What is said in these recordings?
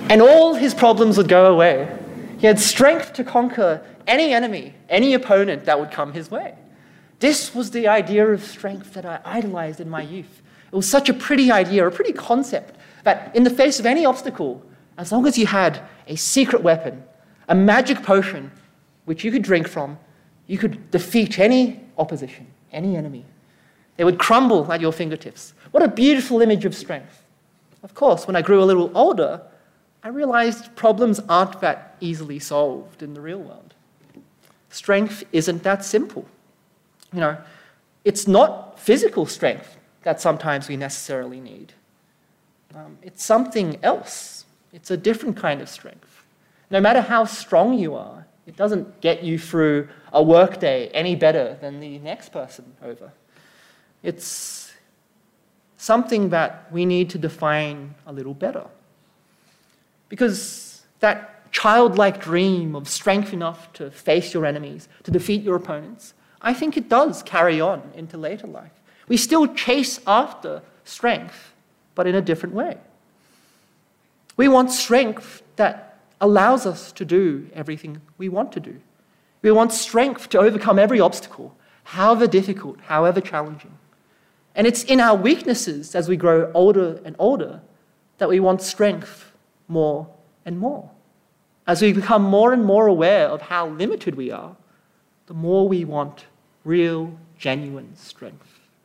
and all his problems would go away. He had strength to conquer any enemy, any opponent that would come his way. This was the idea of strength that I idolized in my youth. It was such a pretty idea, a pretty concept, that in the face of any obstacle, as long as you had a secret weapon, a magic potion, which you could drink from, you could defeat any opposition, any enemy. They would crumble at your fingertips. What a beautiful image of strength. Of course, when I grew a little older, I realized problems aren't that easily solved in the real world. Strength isn't that simple. It's not physical strength that sometimes we necessarily need. It's something else. It's a different kind of strength. No matter how strong you are, it doesn't get you through a workday any better than the next person over. It's something that we need to define a little better. Because that childlike dream of strength enough to face your enemies, to defeat your opponents, I think it does carry on into later life. We still chase after strength, but in a different way. We want strength that allows us to do everything we want to do. We want strength to overcome every obstacle, however difficult, however challenging. And it's in our weaknesses as we grow older and older that we want strength more and more. As we become more and more aware of how limited we are, the more we want real, genuine strength.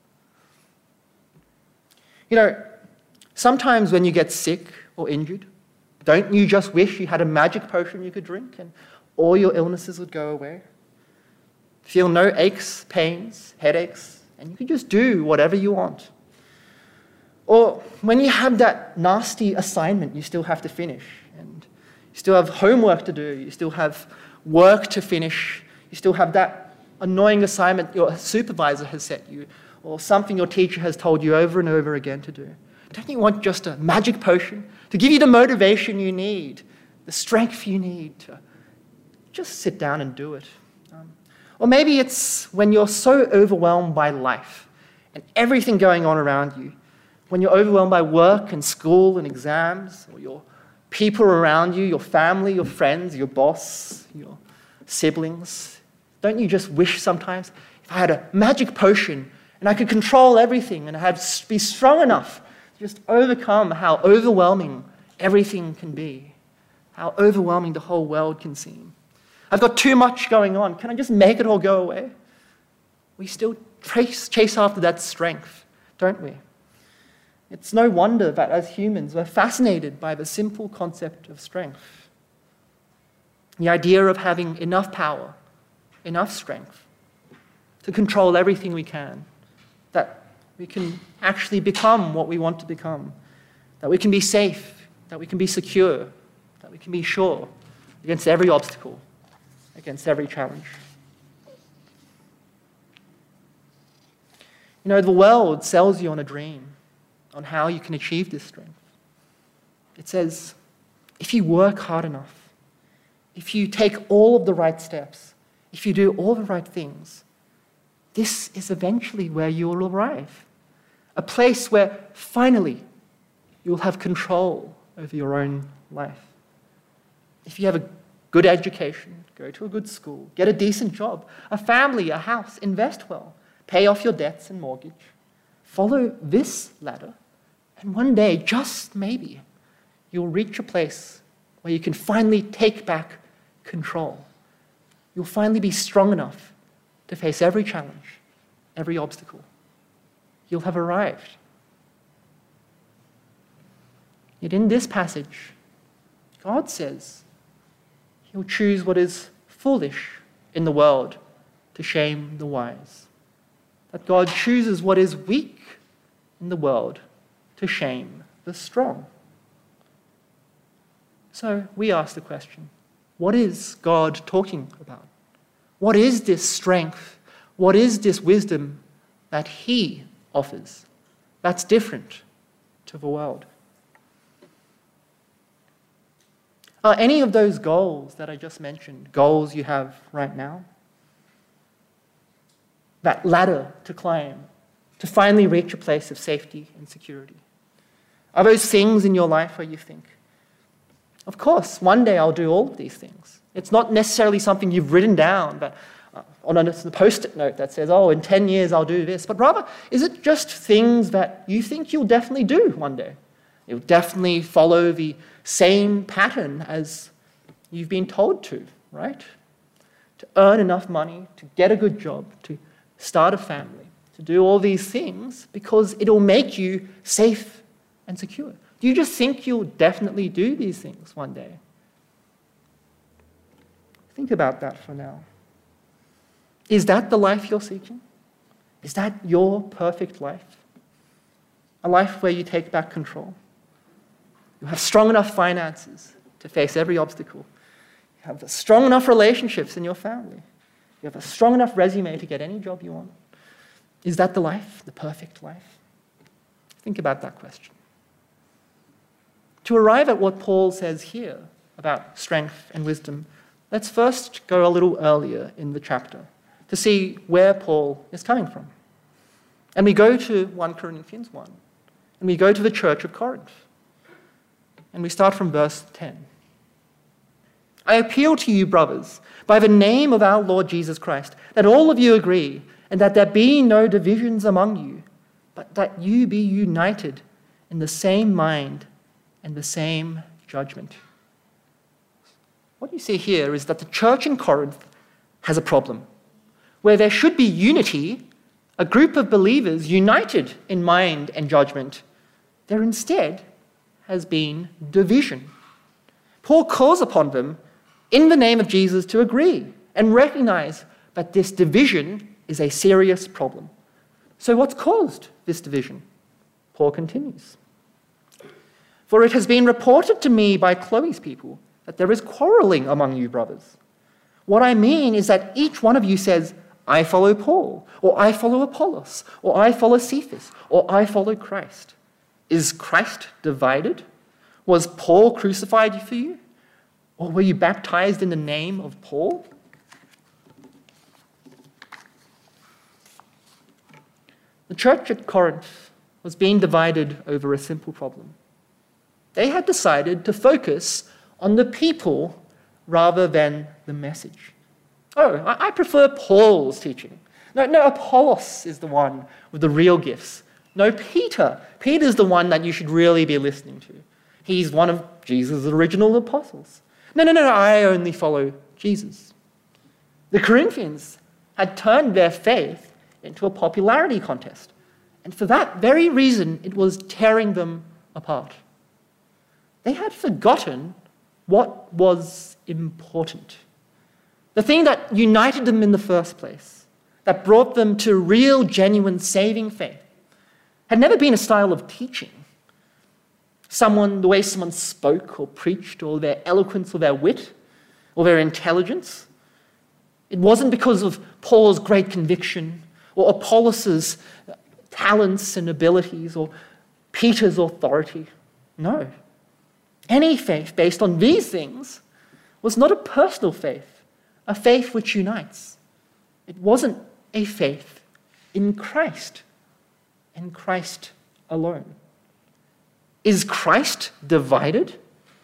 Sometimes when you get sick or injured, don't you just wish you had a magic potion you could drink and all your illnesses would go away? Feel no aches, pains, headaches, and you could just do whatever you want. Or when you have that nasty assignment you still have to finish, and you still have homework to do, you still have work to finish, you still have that annoying assignment your supervisor has set you, or something your teacher has told you over and over again to do. Don't you want just a magic potion to give you the motivation you need, the strength you need to just sit down and do it? Or maybe it's when you're so overwhelmed by life and everything going on around you, when you're overwhelmed by work and school and exams, or your people around you, your family, your friends, your boss, your siblings. Don't you just wish sometimes if I had a magic potion and I could control everything and I'd be strong enough to just overcome how overwhelming everything can be, how overwhelming the whole world can seem. I've got too much going on. Can I just make it all go away? We still chase after that strength, don't we? It's no wonder that as humans, we're fascinated by the simple concept of strength. The idea of having enough power, enough strength to control everything we can, that we can actually become what we want to become, that we can be safe, that we can be secure, that we can be sure against every obstacle, against every challenge. The world sells you on a dream on how you can achieve this strength. It says, if you work hard enough, if you take all of the right steps, if you do all the right things, this is eventually where you will arrive. A place where finally you'll have control over your own life. If you have a good education, go to a good school, get a decent job, a family, a house, invest well, pay off your debts and mortgage, follow this ladder, and one day, just maybe, you'll reach a place where you can finally take back control. You'll finally be strong enough to face every challenge, every obstacle. You'll have arrived. Yet in this passage, God says He'll choose what is foolish in the world to shame the wise. That God chooses what is weak in the world to shame the strong. So we ask the question, what is God talking about? What is this strength? What is this wisdom that He offers that's different to the world? Are any of those goals that I just mentioned goals you have right now? That ladder to climb, to finally reach a place of safety and security? Are those things in your life where you think, Of course, one day I'll do all of these things. It's not necessarily something you've written down, but on a post-it note that says, oh, in 10 years I'll do this. But rather, is it just things that you think you'll definitely do one day? You'll definitely follow the same pattern as you've been told to, right? To earn enough money, to get a good job, to start a family, to do all these things because it'll make you safe and secure. Do you just think you'll definitely do these things one day? Think about that for now. Is that the life you're seeking? Is that your perfect life? A life where you take back control. You have strong enough finances to face every obstacle. You have strong enough relationships in your family. You have a strong enough resume to get any job you want. Is that the life, the perfect life? Think about that question. To arrive at what Paul says here about strength and wisdom, let's first go a little earlier in the chapter to see where Paul is coming from. And we go to 1 Corinthians 1, and we go to the church of Corinth. And we start from verse 10. I appeal to you, brothers, by the name of our Lord Jesus Christ, that all of you agree, and that there be no divisions among you, but that you be united in the same mind and the same judgment. What you see here is that the church in Corinth has a problem. Where there should be unity, a group of believers united in mind and judgment, there instead has been division. Paul calls upon them in the name of Jesus to agree and recognize that this division is a serious problem. So what's caused this division? Paul continues. For it has been reported to me by Chloe's people that there is quarreling among you brothers. What I mean is that each one of you says, I follow Paul, or I follow Apollos, or I follow Cephas, or I follow Christ. Is Christ divided? Was Paul crucified for you? Or were you baptized in the name of Paul? The church at Corinth was being divided over a simple problem. They had decided to focus on the people rather than the message. Oh, I prefer Paul's teaching. No, Apollos is the one with the real gifts. No, Peter. Peter's the one that you should really be listening to. He's one of Jesus' original apostles. No, I only follow Jesus. The Corinthians had turned their faith into a popularity contest. And for that very reason, it was tearing them apart. They had forgotten what was important. The thing that united them in the first place, that brought them to real, genuine, saving faith, had never been a style of teaching. The way someone spoke or preached, or their eloquence or their wit, or their intelligence. It wasn't because of Paul's great conviction, or Apollos' talents and abilities, or Peter's authority. No. Any faith based on these things was not a personal faith, a faith which unites. It wasn't a faith in Christ, and Christ alone. Is Christ divided?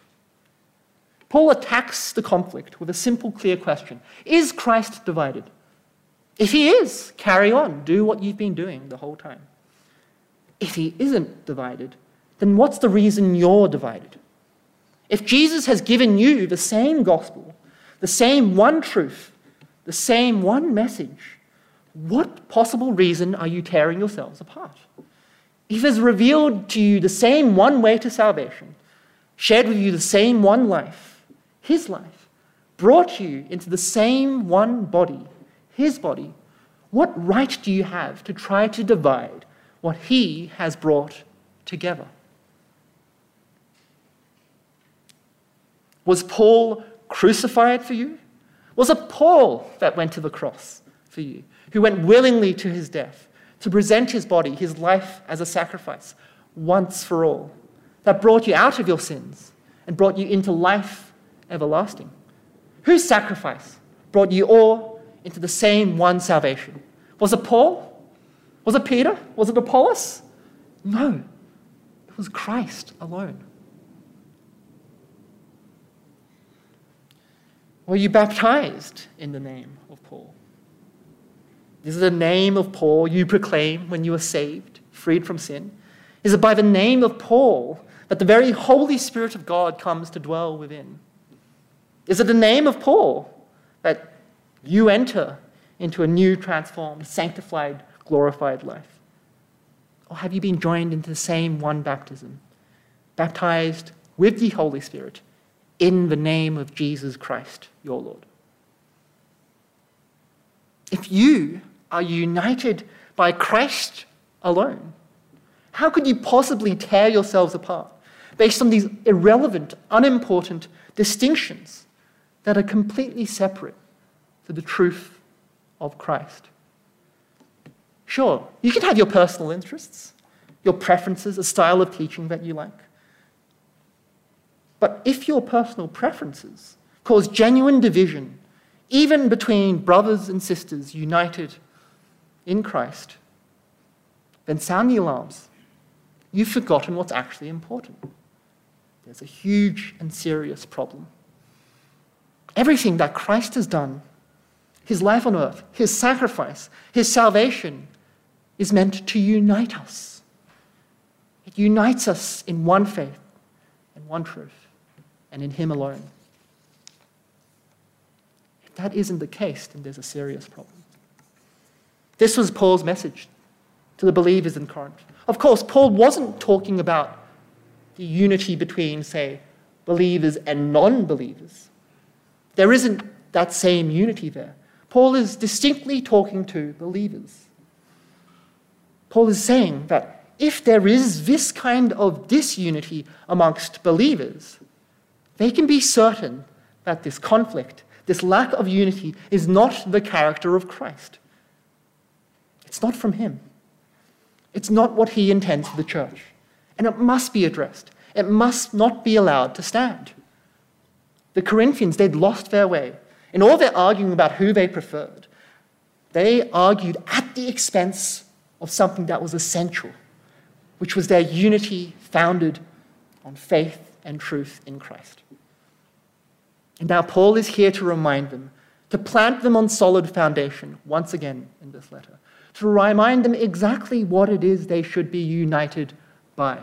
Paul attacks the conflict with a simple, clear question. Is Christ divided? If he is, carry on. Do what you've been doing the whole time. If he isn't divided, then what's the reason you're divided? If Jesus has given you the same gospel, the same one truth, the same one message, what possible reason are you tearing yourselves apart? If he has revealed to you the same one way to salvation, shared with you the same one life, his life, brought you into the same one body, his body, what right do you have to try to divide what he has brought together? Was Paul crucified for you? Was it Paul that went to the cross for you, who went willingly to his death to present his body, his life as a sacrifice, once for all, that brought you out of your sins and brought you into life everlasting? Whose sacrifice brought you all into the same one salvation? Was it Paul? Was it Peter? Was it Apollos? No, it was Christ alone. Were you baptized in the name of Paul? Is it the name of Paul you proclaim when you are saved, freed from sin? Is it by the name of Paul that the very Holy Spirit of God comes to dwell within? Is it the name of Paul that you enter into a new, transformed, sanctified, glorified life? Or have you been joined into the same one baptism, baptized with the Holy Spirit in the name of Jesus Christ, your Lord? If you are united by Christ alone, how could you possibly tear yourselves apart based on these irrelevant, unimportant distinctions that are completely separate to the truth of Christ? Sure, you can have your personal interests, your preferences, a style of teaching that you like. But if your personal preferences cause genuine division, even between brothers and sisters united in Christ, then sound the alarms. You've forgotten what's actually important. There's a huge and serious problem. Everything that Christ has done, his life on earth, his sacrifice, his salvation, is meant to unite us. It unites us in one faith and one truth, and in him alone. If that isn't the case, then there's a serious problem. This was Paul's message to the believers in Corinth. Of course, Paul wasn't talking about the unity between, say, believers and non-believers. There isn't that same unity there. Paul is distinctly talking to believers. Paul is saying that if there is this kind of disunity amongst believers, they can be certain that this conflict, this lack of unity, is not the character of Christ. It's not from him. It's not what he intends for the church. And it must be addressed. It must not be allowed to stand. The Corinthians, they'd lost their way. In all their arguing about who they preferred, they argued at the expense of something that was essential, which was their unity founded on faith and truth in Christ. And now Paul is here to remind them, to plant them on solid foundation once again in this letter, to remind them exactly what it is they should be united by.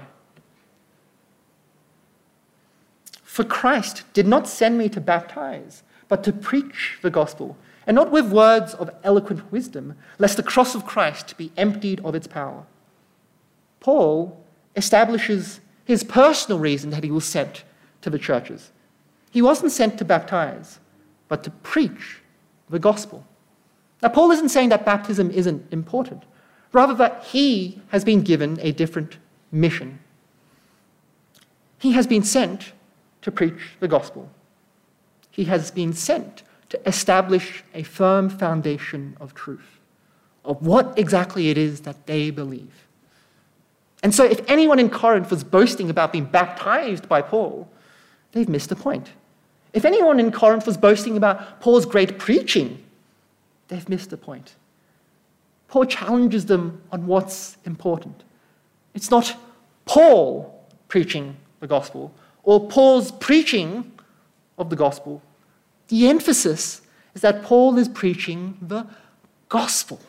For Christ did not send me to baptize, but to preach the gospel, and not with words of eloquent wisdom, lest the cross of Christ be emptied of its power. Paul establishes his personal reason that he was sent to the churches. He wasn't sent to baptize, but to preach the gospel. Now, Paul isn't saying that baptism isn't important, rather that he has been given a different mission. He has been sent to preach the gospel. He has been sent to establish a firm foundation of truth, of what exactly it is that they believe. And so if anyone in Corinth was boasting about being baptized by Paul, they've missed the point. If anyone in Corinth was boasting about Paul's great preaching, they've missed the point. Paul challenges them on what's important. It's not Paul preaching the gospel or Paul's preaching of the gospel. The emphasis is that Paul is preaching the gospel.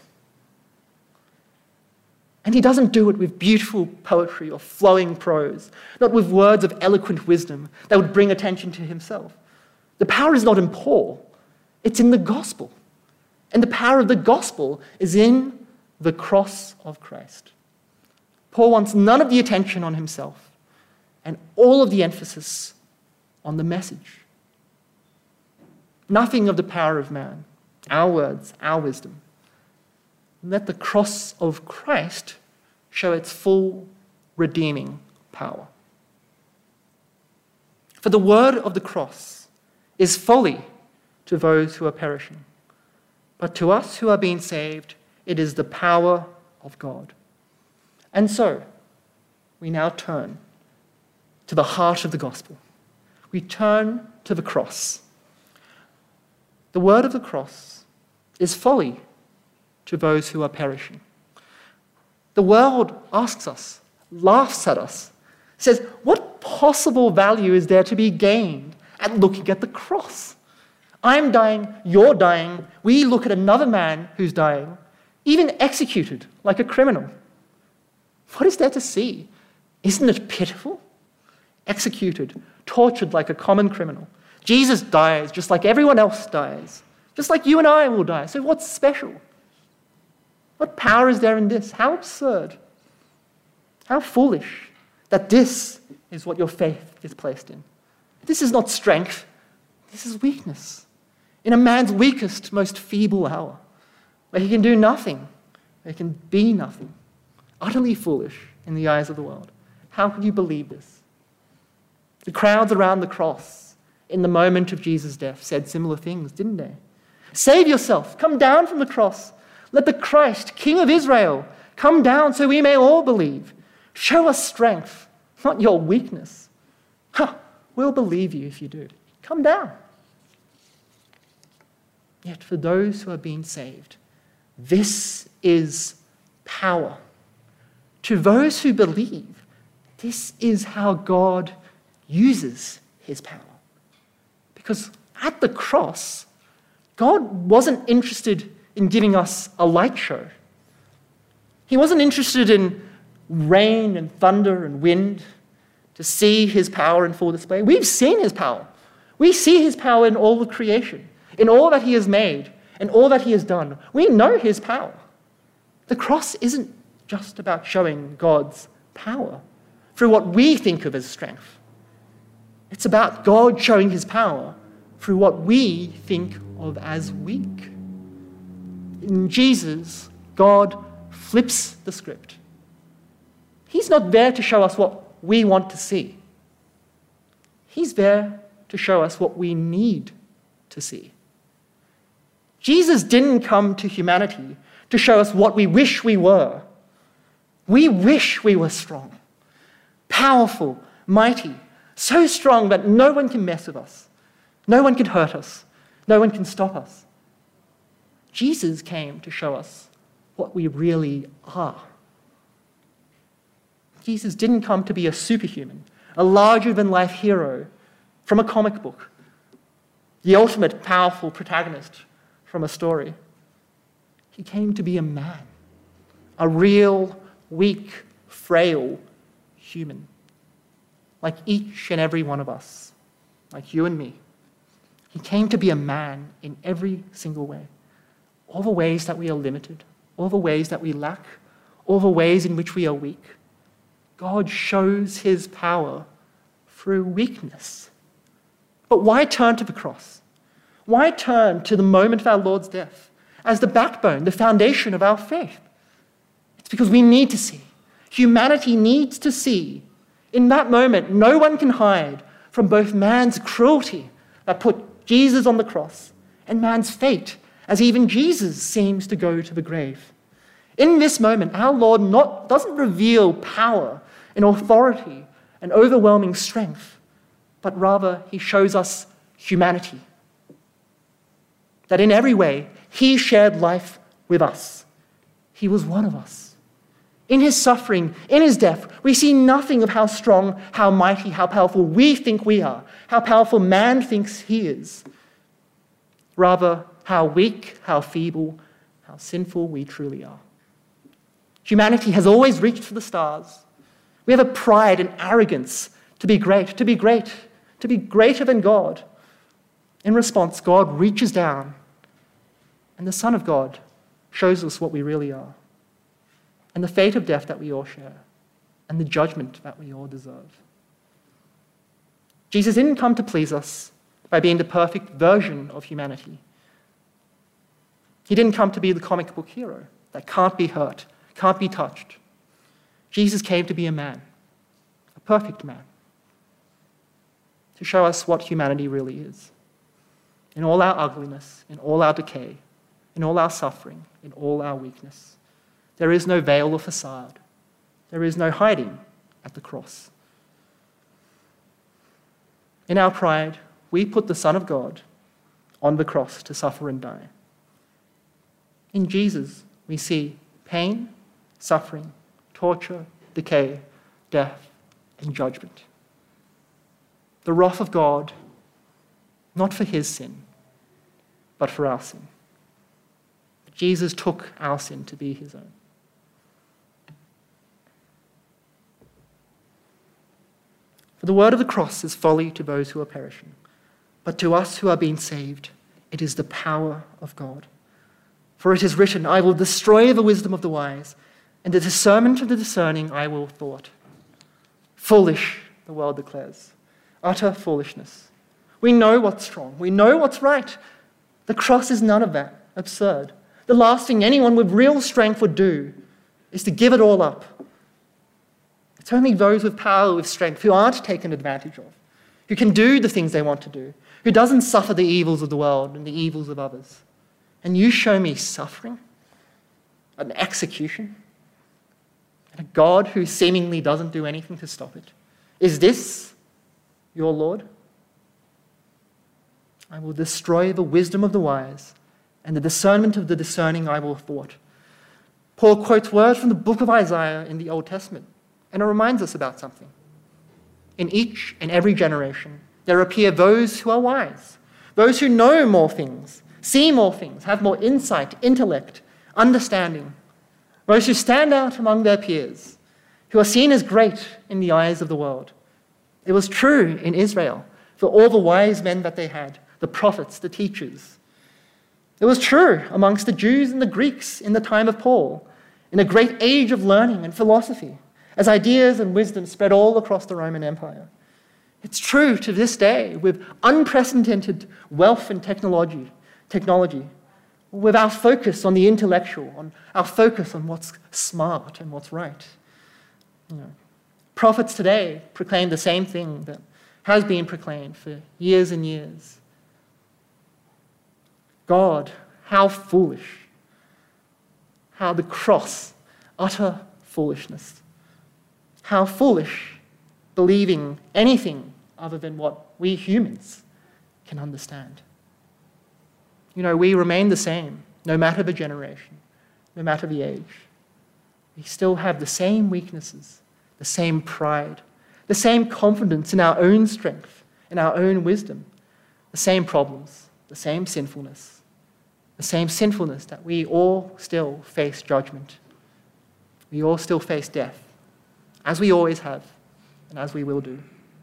And he doesn't do it with beautiful poetry or flowing prose, not with words of eloquent wisdom that would bring attention to himself. The power is not in Paul, it's in the gospel. And the power of the gospel is in the cross of Christ. Paul wants none of the attention on himself and all of the emphasis on the message. Nothing of the power of man, our words, our wisdom. Let the cross of Christ show its full redeeming power. For the word of the cross is folly to those who are perishing, but to us who are being saved, it is the power of God. And so, we now turn to the heart of the gospel. We turn to the cross. The word of the cross is folly to those who are perishing. The world asks us, laughs at us, says, what possible value is there to be gained at looking at the cross? I'm dying, you're dying. We look at another man who's dying, even executed like a criminal. What is there to see? Isn't it pitiful? Executed, tortured like a common criminal. Jesus dies just like everyone else dies, just like you and I will die. So what's special? What power is there in this? How absurd. How foolish that this is what your faith is placed in. This is not strength. This is weakness. In a man's weakest, most feeble hour, where he can do nothing, where he can be nothing. Utterly foolish in the eyes of the world. How could you believe this? The crowds around the cross in the moment of Jesus' death said similar things, didn't they? Save yourself. Come down from the cross. Let the Christ, King of Israel, come down so we may all believe. Show us strength, not your weakness. We'll believe you if you do. Come down. Yet for those who are being saved, this is power. To those who believe, this is how God uses his power. Because at the cross, God wasn't interested in giving us a light show. He wasn't interested in rain and thunder and wind to see his power in full display. We've seen his power. We see his power in all of creation, in all that he has made, and all that he has done. We know his power. The cross isn't just about showing God's power through what we think of as strength. It's about God showing his power through what we think of as weak. In Jesus, God flips the script. He's not there to show us what we want to see. He's there to show us what we need to see. Jesus didn't come to humanity to show us what we wish we were. We wish we were strong, powerful, mighty, so strong that no one can mess with us. No one can hurt us. No one can stop us. Jesus came to show us what we really are. Jesus didn't come to be a superhuman, a larger-than-life hero from a comic book, the ultimate powerful protagonist from a story. He came to be a man, a real, weak, frail human, like each and every one of us, like you and me. He came to be a man in every single way, all the ways that we are limited, all the ways that we lack, all the ways in which we are weak. God shows his power through weakness. But why turn to the cross? Why turn to the moment of our Lord's death as the backbone, the foundation of our faith? It's because we need to see. Humanity needs to see. In that moment, no one can hide from both man's cruelty that put Jesus on the cross and man's fate, as even Jesus seems to go to the grave. In this moment, our Lord doesn't reveal power and authority and overwhelming strength, but rather he shows us humanity. That in every way, he shared life with us. He was one of us. In his suffering, in his death, we see nothing of how strong, how mighty, how powerful we think we are, how powerful man thinks he is. Rather, how weak, how feeble, how sinful we truly are. Humanity has always reached for the stars. We have a pride and arrogance to be great, to be great, to be greater than God. In response, God reaches down, and the Son of God shows us what we really are, and the fate of death that we all share, and the judgment that we all deserve. Jesus didn't come to please us by being the perfect version of humanity. He didn't come to be the comic book hero that can't be hurt, can't be touched. Jesus came to be a man, a perfect man, to show us what humanity really is. In all our ugliness, in all our decay, in all our suffering, in all our weakness, there is no veil or facade. There is no hiding at the cross. In our pride, we put the Son of God on the cross to suffer and die. In Jesus, we see pain, suffering, torture, decay, death, and judgment. The wrath of God, not for his sin, but for our sin. Jesus took our sin to be his own. For the word of the cross is folly to those who are perishing, but to us who are being saved, it is the power of God. For it is written, I will destroy the wisdom of the wise, and the discernment of the discerning I will thwart. Foolish, the world declares. Utter foolishness. We know what's wrong. We know what's right. The cross is none of that. Absurd. The last thing anyone with real strength would do is to give it all up. It's only those with power, with strength, who aren't taken advantage of, who can do the things they want to do, who doesn't suffer the evils of the world and the evils of others. And you show me suffering, an execution, and a God who seemingly doesn't do anything to stop it. Is this your Lord? I will destroy the wisdom of the wise, and the discernment of the discerning I will thwart. Paul quotes words from the book of Isaiah in the Old Testament, and it reminds us about something. In each and every generation, there appear those who are wise, those who know more things, see more things, have more insight, intellect, understanding, those who stand out among their peers, who are seen as great in the eyes of the world. It was true in Israel for all the wise men that they had, the prophets, the teachers. It was true amongst the Jews and the Greeks in the time of Paul, in a great age of learning and philosophy, as ideas and wisdom spread all across the Roman Empire. It's true to this day with unprecedented wealth and technology, with our focus on the intellectual, on our focus on what's smart and what's right. Prophets today proclaim the same thing that has been proclaimed for years and years. God, how foolish. How the cross, utter foolishness. How foolish believing anything other than what we humans can understand. We remain the same, no matter the generation, no matter the age. We still have the same weaknesses, the same pride, the same confidence in our own strength, in our own wisdom, the same problems, the same sinfulness that we all still face judgment. We all still face death, as we always have, and as we will do.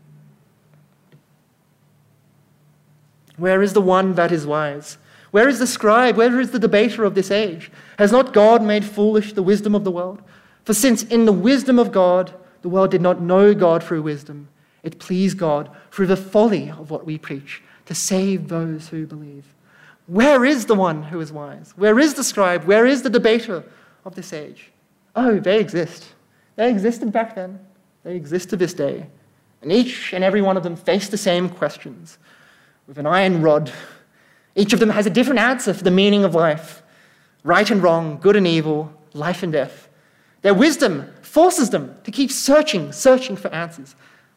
Where is the one that is wise? Where is the scribe? Where is the debater of this age? Has not God made foolish the wisdom of the world? For since in the wisdom of God, the world did not know God through wisdom, it pleased God through the folly of what we preach to save those who believe. Where is the one who is wise? Where is the scribe? Where is the debater of this age? Oh, they exist. They existed back then. They exist to this day. And each and every one of them face the same questions with an iron rod. Each of them has a different answer for the meaning of life. Right and wrong, good and evil, life and death. Their wisdom forces them to keep searching for answers,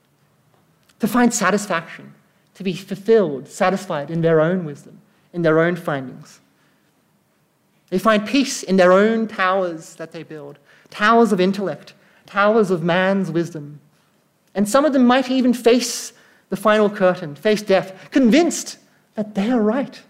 to find satisfaction, to be fulfilled, satisfied in their own wisdom, in their own findings. They find peace in their own towers that they build, towers of intellect, towers of man's wisdom. And some of them might even face the final curtain, face death, convinced that they are right.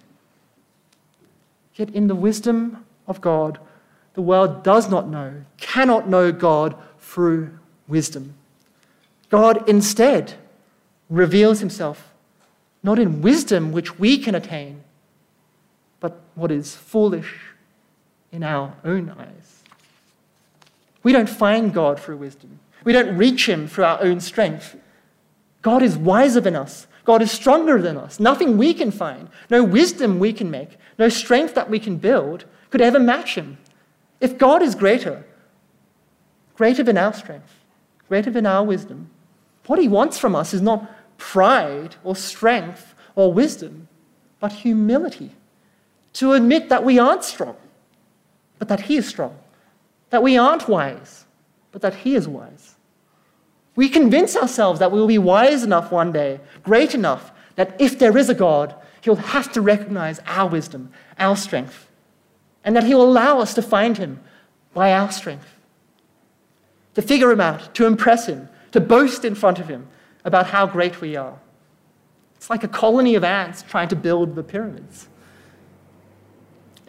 Yet in the wisdom of God, the world does not know, cannot know God through wisdom. God instead reveals himself not in wisdom which we can attain, but what is foolish in our own eyes. We don't find God through wisdom. We don't reach him through our own strength. God is wiser than us. God is stronger than us. Nothing we can find, no wisdom we can make, no strength that we can build could ever match him. If God is greater than our strength, greater than our wisdom, what he wants from us is not pride or strength or wisdom, but humility. To admit that we aren't strong, but that he is strong. That we aren't wise, but that he is wise. We convince ourselves that we will be wise enough one day, great enough, that if there is a God, he'll have to recognize our wisdom, our strength, and that he will allow us to find him by our strength, to figure him out, to impress him, to boast in front of him about how great we are. It's like a colony of ants trying to build the pyramids.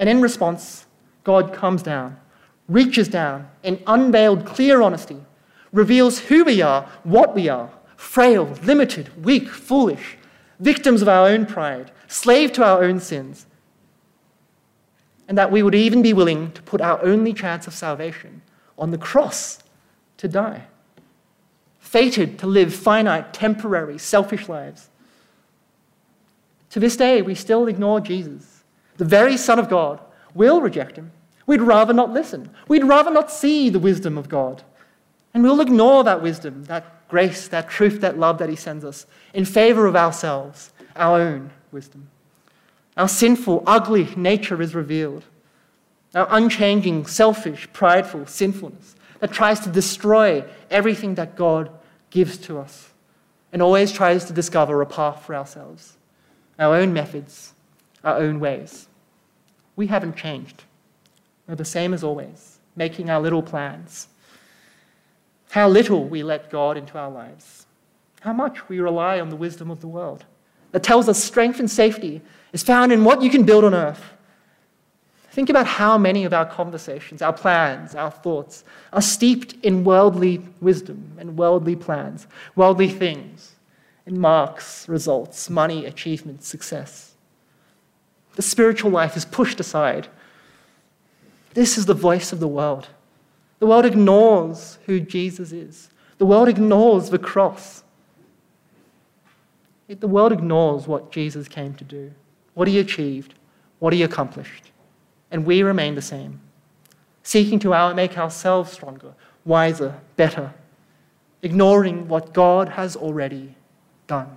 And in response, God comes down, reaches down in unveiled, clear honesty, reveals who we are, what we are, frail, limited, weak, foolish, victims of our own pride, slave to our own sins, and that we would even be willing to put our only chance of salvation on the cross to die, fated to live finite, temporary, selfish lives. To this day, we still ignore Jesus, the very Son of God. We'll reject him. We'd rather not listen. We'd rather not see the wisdom of God. And we'll ignore that wisdom, that grace, that truth, that love that he sends us in favor of ourselves, our own wisdom. Our sinful, ugly nature is revealed. Our unchanging, selfish, prideful sinfulness that tries to destroy everything that God gives to us and always tries to discover a path for ourselves, our own methods, our own ways. We haven't changed. We're the same as always, making our little plans. How little we let God into our lives. How much we rely on the wisdom of the world that tells us strength and safety is found in what you can build on earth. Think about how many of our conversations, our plans, our thoughts are steeped in worldly wisdom and worldly plans, worldly things, in marks, results, money, achievement, success. The spiritual life is pushed aside. This is the voice of the world. The world ignores who Jesus is. The world ignores the cross. Yet the world ignores what Jesus came to do, what he achieved, what he accomplished. And we remain the same, seeking to make ourselves stronger, wiser, better, ignoring what God has already done.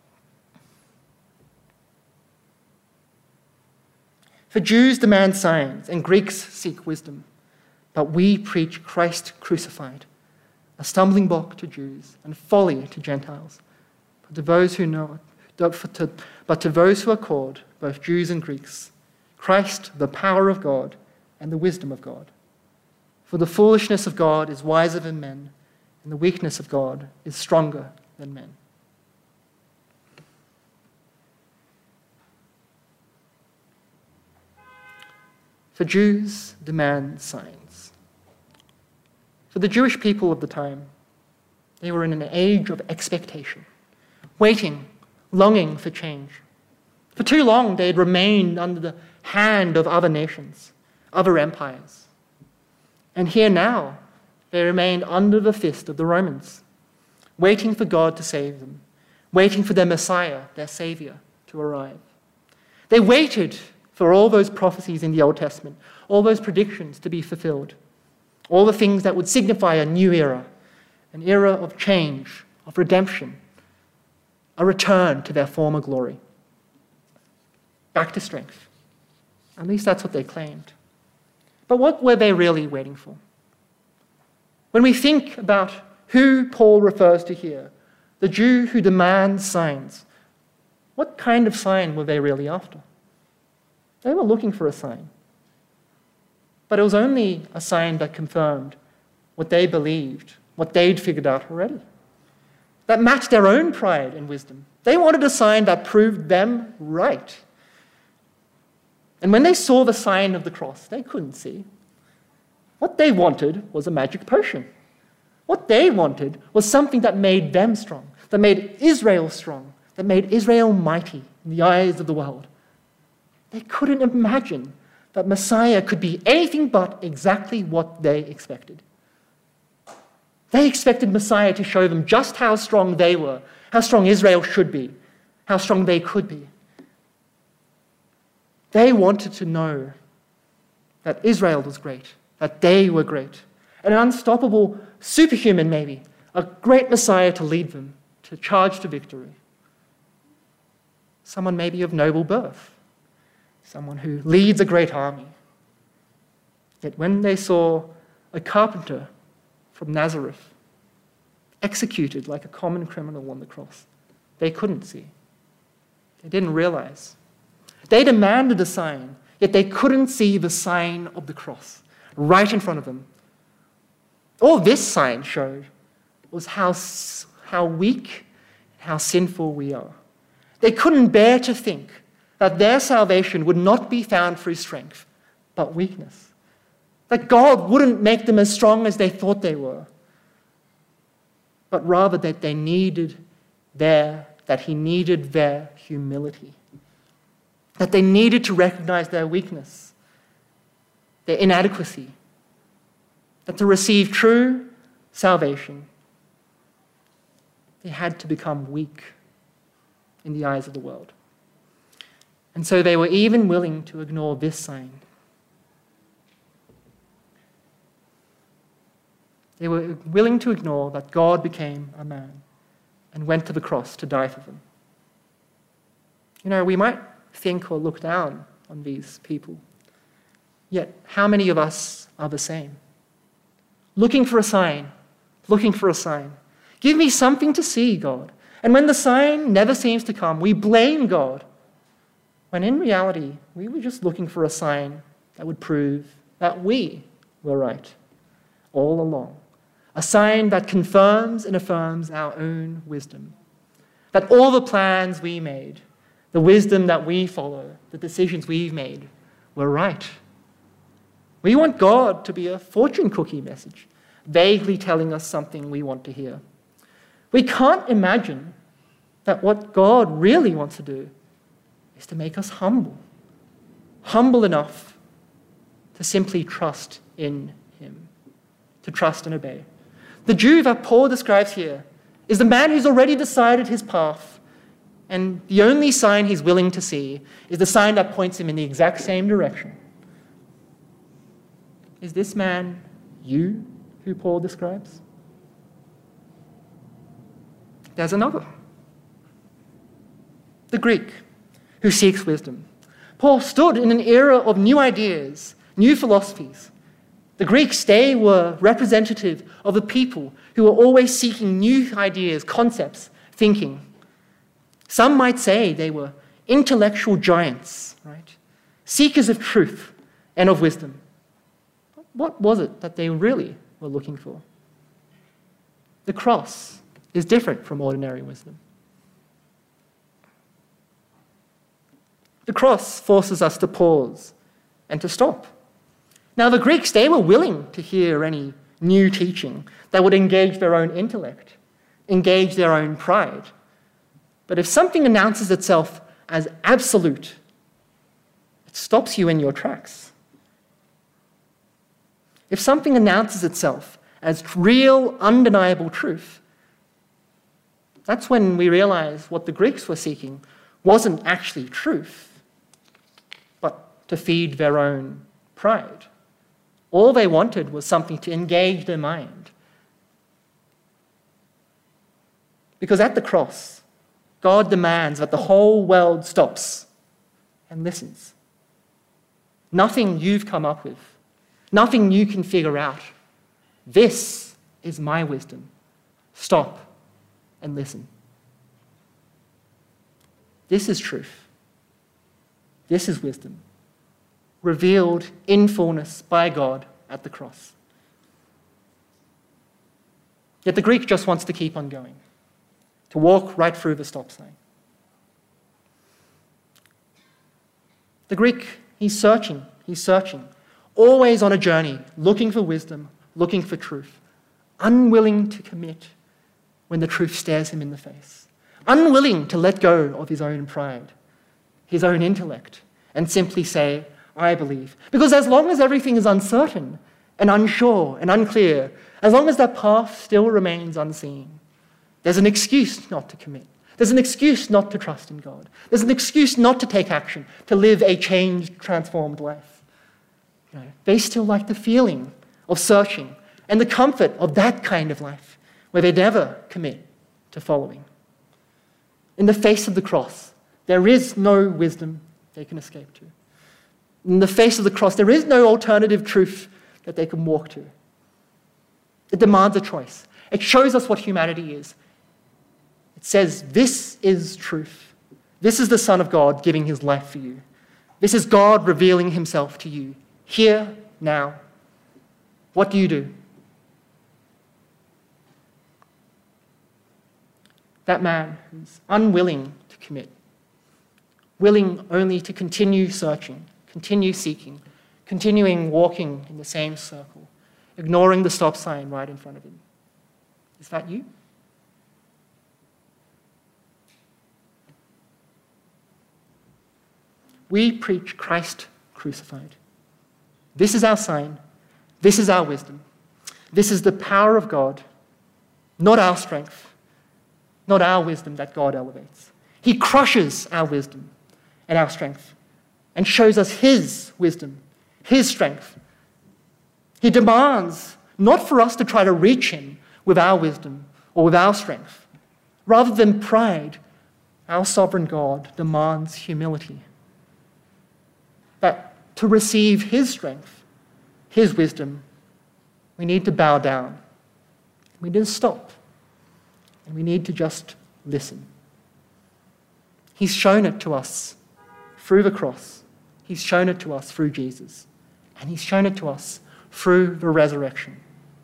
For Jews demand signs and Greeks seek wisdom, but we preach Christ crucified, a stumbling block to Jews and folly to Gentiles. But to those who know it, but to those who are called, both Jews and Greeks, Christ, the power of God and the wisdom of God. For the foolishness of God is wiser than men, and the weakness of God is stronger than men. For Jews demand signs. For the Jewish people of the time, they were in an age of expectation, waiting, longing for change. For too long, they had remained under the hand of other nations, other empires. And here now, they remained under the fist of the Romans, waiting for God to save them, waiting for their Messiah, their Savior, to arrive. They waited for all those prophecies in the Old Testament, all those predictions to be fulfilled, all the things that would signify a new era, an era of change, of redemption, a return to their former glory. Back to strength. At least that's what they claimed. But what were they really waiting for? When we think about who Paul refers to here, the Jew who demands signs, what kind of sign were they really after? They were looking for a sign. But it was only a sign that confirmed what they believed, what they'd figured out already, that matched their own pride and wisdom. They wanted a sign that proved them right. And when they saw the sign of the cross, they couldn't see. What they wanted was a magic potion. What they wanted was something that made them strong, that made Israel strong, that made Israel mighty in the eyes of the world. They couldn't imagine that Messiah could be anything but exactly what they expected. They expected Messiah to show them just how strong they were, how strong Israel should be, how strong they could be. They wanted to know that Israel was great, that they were great, an unstoppable superhuman maybe, a great Messiah to lead them, to charge to victory. Someone maybe of noble birth, someone who leads a great army. Yet when they saw a carpenter from Nazareth executed like a common criminal on the cross, they couldn't see. They didn't realize. They demanded a sign, yet they couldn't see the sign of the cross right in front of them. All this sign showed was how weak, how sinful we are. They couldn't bear to think that their salvation would not be found through strength, but weakness. That God wouldn't make them as strong as they thought they were, but rather that He needed their humility. That they needed to recognize their weakness, their inadequacy. That to receive true salvation, they had to become weak in the eyes of the world. And so they were even willing to ignore this sign. They were willing to ignore that God became a man and went to the cross to die for them. You know, we might think or look down on these people, yet how many of us are the same? Looking for a sign, looking for a sign. Give me something to see, God. And when the sign never seems to come, we blame God, when in reality, we were just looking for a sign that would prove that we were right all along. A sign that confirms and affirms our own wisdom. That all the plans we made, the wisdom that we follow, the decisions we've made were right. We want God to be a fortune cookie message, vaguely telling us something we want to hear. We can't imagine that what God really wants to do is to make us humble. Humble enough to simply trust in Him, to trust and obey. The Jew that Paul describes here is the man who's already decided his path, and the only sign he's willing to see is the sign that points him in the exact same direction. Is this man you who Paul describes? There's another. The Greek who seeks wisdom. Paul stood in an era of new ideas, new philosophies. The Greeks, they were representative of the people who were always seeking new ideas, concepts, thinking. Some might say they were intellectual giants, right? Seekers of truth and of wisdom. What was it that they really were looking for? The cross is different from ordinary wisdom. The cross forces us to pause and to stop. Now, the Greeks, they were willing to hear any new teaching that would engage their own intellect, engage their own pride. But if something announces itself as absolute, it stops you in your tracks. If something announces itself as real, undeniable truth, that's when we realize what the Greeks were seeking wasn't actually truth, but to feed their own pride. All they wanted was something to engage their mind. Because at the cross, God demands that the whole world stops and listens. Nothing you've come up with, nothing you can figure out. This is my wisdom. Stop and listen. This is truth. This is wisdom, revealed in fullness by God at the cross. Yet the Greek just wants to keep on going, to walk right through the stop sign. The Greek, he's searching, always on a journey, looking for wisdom, looking for truth, unwilling to commit when the truth stares him in the face, unwilling to let go of his own pride, his own intellect, and simply say, I believe. Because as long as everything is uncertain and unsure and unclear, as long as that path still remains unseen, there's an excuse not to commit. There's an excuse not to trust in God. There's an excuse not to take action, to live a changed, transformed life. You know, they still like the feeling of searching and the comfort of that kind of life where they never commit to following. In the face of the cross, there is no wisdom they can escape to. In the face of the cross, there is no alternative truth that they can walk to. It demands a choice. It shows us what humanity is. It says, this is truth. This is the Son of God giving his life for you. This is God revealing himself to you, here, now. What do you do? That man who's unwilling to commit, willing only to continue searching, continue seeking, continuing walking in the same circle, ignoring the stop sign right in front of him. Is that you? We preach Christ crucified. This is our sign. This is our wisdom. This is the power of God, not our strength, not our wisdom that God elevates. He crushes our wisdom and our strength and shows us his wisdom, his strength. He demands not for us to try to reach him with our wisdom or with our strength. Rather than pride, our sovereign God demands humility. That to receive his strength, his wisdom, we need to bow down. We need to stop. And we need to just listen. He's shown it to us through the cross. He's shown it to us through Jesus. And he's shown it to us through the resurrection.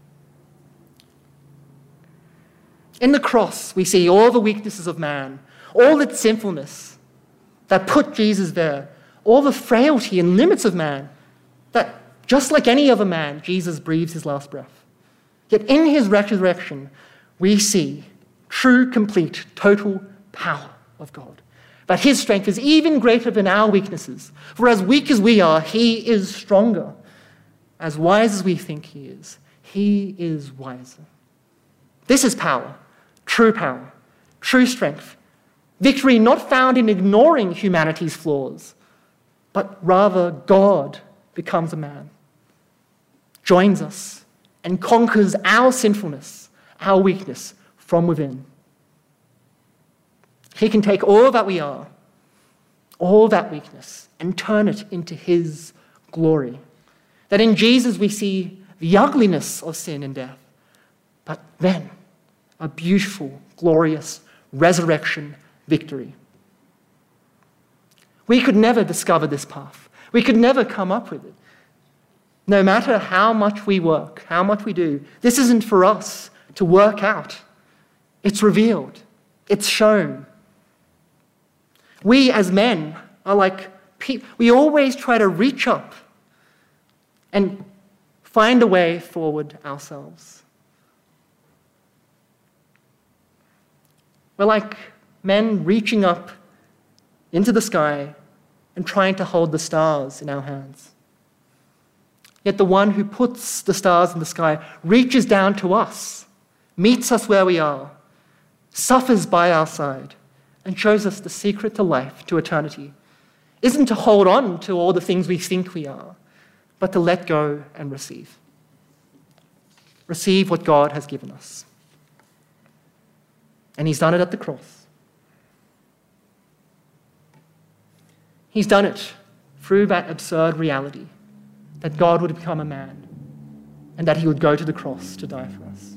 In the cross, we see all the weaknesses of man, all its sinfulness that put Jesus there, all the frailty and limits of man, that just like any other man, Jesus breathes his last breath. Yet in his resurrection, we see true, complete, total power of God. That his strength is even greater than our weaknesses. For as weak as we are, he is stronger. As wise as we think he is wiser. This is power, true strength. Victory not found in ignoring humanity's flaws, but rather God becomes a man, joins us, and conquers our sinfulness, our weakness from within. He can take all that we are, all that weakness, and turn it into his glory. That in Jesus we see the ugliness of sin and death, but then a beautiful, glorious resurrection victory. We could never discover this path. We could never come up with it. No matter how much we work, how much we do, this isn't for us to work out. It's revealed. It's shown. We as men are like people. We always try to reach up and find a way forward ourselves. We're like men reaching up into the sky and trying to hold the stars in our hands. Yet the one who puts the stars in the sky reaches down to us, meets us where we are, suffers by our side, and shows us the secret to life, to eternity, isn't to hold on to all the things we think we are, but to let go and receive. Receive what God has given us. And he's done it at the cross. He's done it through that absurd reality that God would become a man and that he would go to the cross to die for us.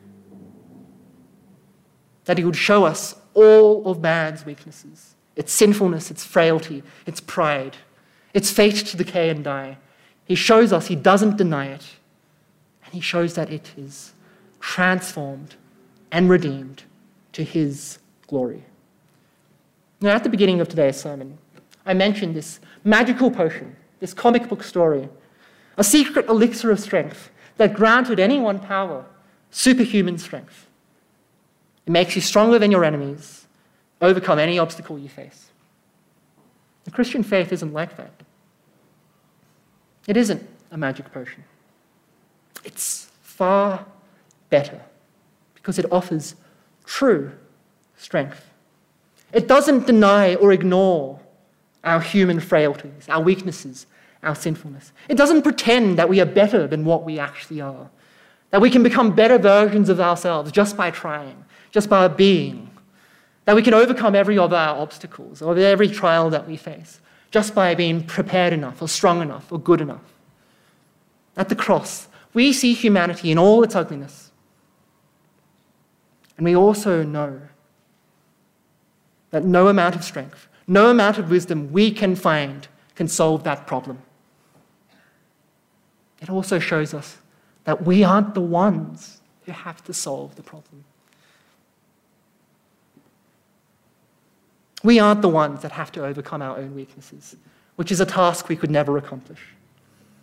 That he would show us all of man's weaknesses, its sinfulness, its frailty, its pride, its fate to decay and die. He shows us, he doesn't deny it, and he shows that it is transformed and redeemed to his glory. Now, at the beginning of today's sermon, I mentioned this magical potion, this comic book story, a secret elixir of strength that granted anyone power, superhuman strength. It makes you stronger than your enemies, overcome any obstacle you face. The Christian faith isn't like that. It isn't a magic potion. It's far better because it offers true strength. It doesn't deny or ignore our human frailties, our weaknesses, our sinfulness. It doesn't pretend that we are better than what we actually are, that we can become better versions of ourselves just by trying, just by being, that we can overcome every of our obstacles or every trial that we face just by being prepared enough or strong enough or good enough. At the cross, we see humanity in all its ugliness. And we also know that no amount of strength, no amount of wisdom we can find can solve that problem. It also shows us that we aren't the ones who have to solve the problem. We aren't the ones that have to overcome our own weaknesses, which is a task we could never accomplish.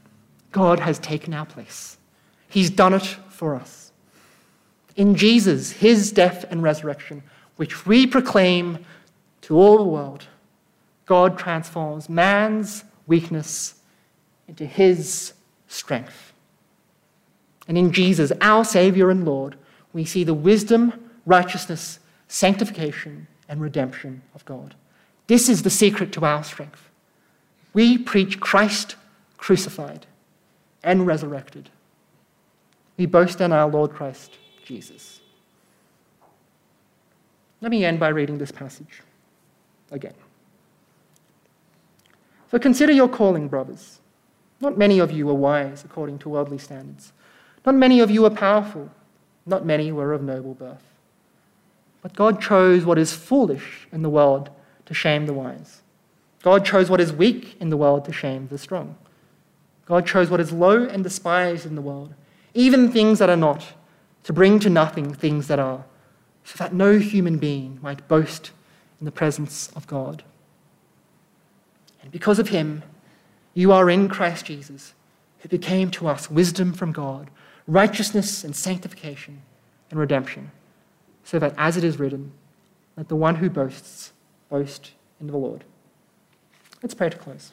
God has taken our place. He's done it for us. In Jesus, his death and resurrection, which we proclaim to all the world, God transforms man's weakness into his strength. And in Jesus, our Saviour and Lord, we see the wisdom, righteousness, sanctification, and redemption of God. This is the secret to our strength. We preach Christ crucified and resurrected. We boast in our Lord Christ Jesus. Let me end by reading this passage again. So consider your calling, brothers. Not many of you are wise according to worldly standards. Not many of you are powerful. Not many were of noble birth. But God chose what is foolish in the world to shame the wise. God chose what is weak in the world to shame the strong. God chose what is low and despised in the world, even things that are not, to bring to nothing things that are, so that no human being might boast in the presence of God. And because of him, you are in Christ Jesus, who became to us wisdom from God, righteousness and sanctification and redemption, so that, as it is written, let the one who boasts boast in the Lord. Let's pray to close.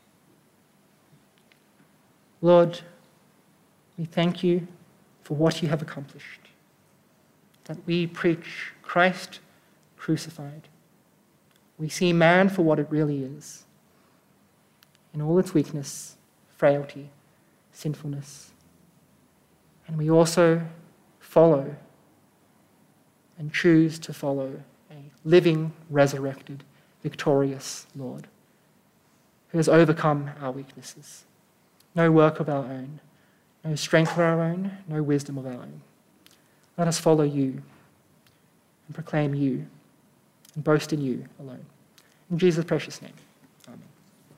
Lord, we thank you for what you have accomplished, that we preach Christ crucified. We see man for what it really is, in all its weakness, frailty, sinfulness. And we also follow and choose to follow a living, resurrected, victorious Lord who has overcome our weaknesses. No work of our own, no strength of our own, no wisdom of our own. Let us follow you and proclaim you and boast in you alone. In Jesus' precious name.